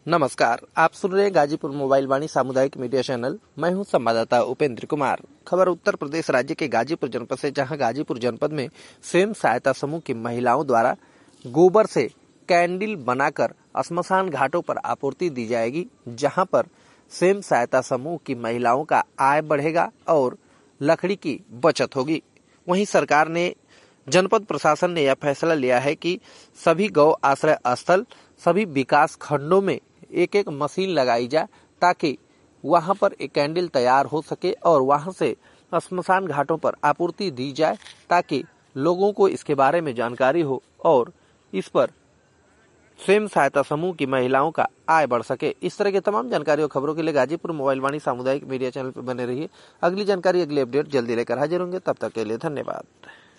नमस्कार, आप सुन रहे हैं गाजीपुर मोबाइल वाणी सामुदायिक मीडिया चैनल। मैं हूं संवाददाता उपेंद्र कुमार। खबर उत्तर प्रदेश राज्य के गाजीपुर जनपद से, जहां गाजीपुर जनपद में स्वयं सहायता समूह की महिलाओं द्वारा गोबर से कैंडल बनाकर श्मशान घाटों पर आपूर्ति दी जाएगी, जहां पर स्वयं सहायता समूह की महिलाओं का आय बढ़ेगा और लकड़ी की बचत होगी। वहीं सरकार ने, जनपद प्रशासन ने यह फैसला लिया है कि सभी गौ आश्रय स्थल, सभी विकास खंडों में एक एक मशीन लगाई जाए, ताकि वहां पर एक कैंडल तैयार हो सके और वहां से श्मशान घाटों पर आपूर्ति दी जाए, ताकि लोगों को इसके बारे में जानकारी हो और इस पर स्वयं सहायता समूह की महिलाओं का आय बढ़ सके। इस तरह की तमाम जानकारी और खबरों के लिए गाजीपुर मोबाइल वाणी सामुदायिक मीडिया चैनल पर बने रहिए। अगली जानकारी, अगली अपडेट जल्दी लेकर हाजिर होंगे। तब तक के लिए धन्यवाद।